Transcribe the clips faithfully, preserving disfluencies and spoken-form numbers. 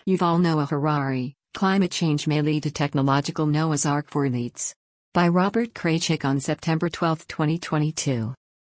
Yuval Noah Harari, Climate Change May Lead to Technological Noah's Ark for Elites. By Robert Kraychik on September twelfth, twenty twenty-two.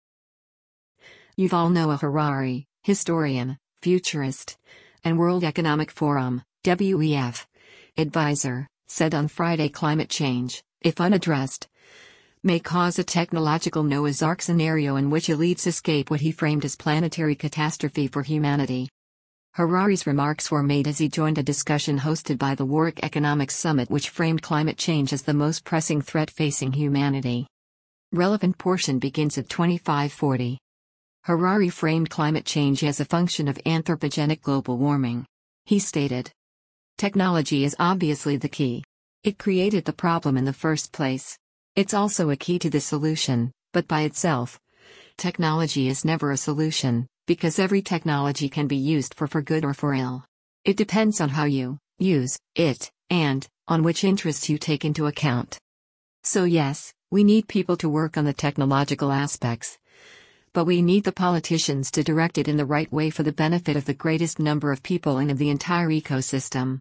Yuval Noah Harari, historian, futurist, and World Economic Forum, W E F, advisor, said on Friday climate change, if unaddressed, may cause a technological Noah's Ark scenario in which elites escape what he framed as planetary catastrophe for humanity. Harari's remarks were made as he joined a discussion hosted by the Warwick Economics Summit, which framed climate change as the most pressing threat facing humanity. Relevant portion begins at twenty-five forty. Harari framed climate change as a function of anthropogenic global warming. He stated, "Technology is obviously the key. It created the problem in the first place. It's also a key to the solution, but by itself, technology is never a solution, because every technology can be used for for good or for ill. It depends on how you use it, and on which interests you take into account. So yes, we need people to work on the technological aspects. But we need the politicians to direct it in the right way for the benefit of the greatest number of people and of the entire ecosystem."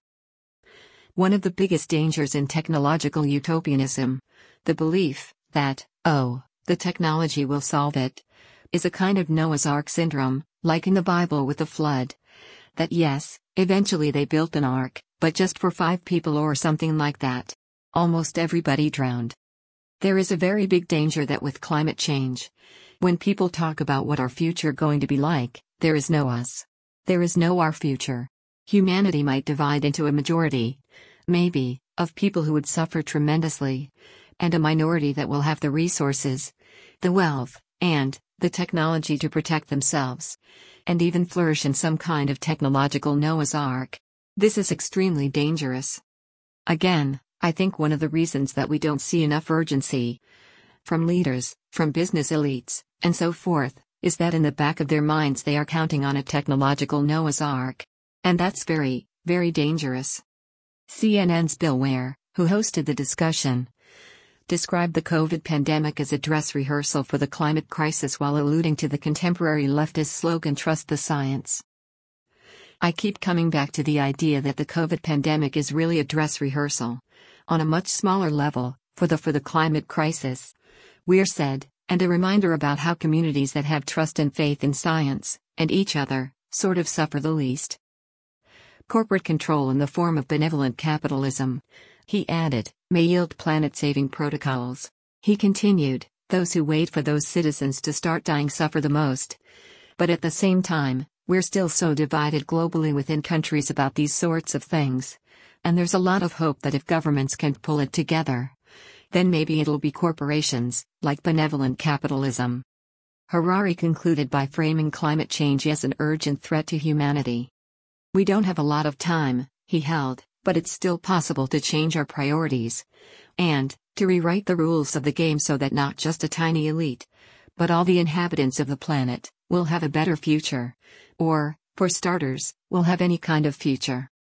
One of the biggest dangers in technological utopianism, the belief that, oh, the technology will solve it, is a kind of Noah's Ark syndrome, like in the Bible with the flood. That yes, eventually they built an ark, but just for five people or something like that. Almost everybody drowned. There is a very big danger that with climate change, when people talk about what our future going to be like, there is no us. There is no our future. Humanity might divide into a majority, maybe, of people who would suffer tremendously, and a minority that will have the resources, the wealth, and the technology to protect themselves, and even flourish in some kind of technological Noah's Ark. This is extremely dangerous. Again, I think one of the reasons that we don't see enough urgency from leaders, from business elites, and so forth, is that in the back of their minds they are counting on a technological Noah's Ark. And that's very, very dangerous. C N N's Bill Ware, who hosted the discussion, described the COVID pandemic as a dress rehearsal for the climate crisis while alluding to the contemporary leftist slogan "Trust the Science." I keep coming back to the idea that the COVID pandemic is really a dress rehearsal, on a much smaller level, for the for the climate crisis, Weir said, and a reminder about how communities that have trust and faith in science, and each other, sort of suffer the least. Corporate control in the form of benevolent capitalism, he added, may yield planet-saving protocols. He continued, those who wait for those citizens to start dying suffer the most. But at the same time, we're still so divided globally within countries about these sorts of things. And there's a lot of hope that if governments can pull it together, then maybe it'll be corporations, like benevolent capitalism. Harari concluded by framing climate change as an urgent threat to humanity. We don't have a lot of time, he held, but it's still possible to change our priorities, and to rewrite the rules of the game so that not just a tiny elite, but all the inhabitants of the planet, will have a better future, or, for starters, will have any kind of future.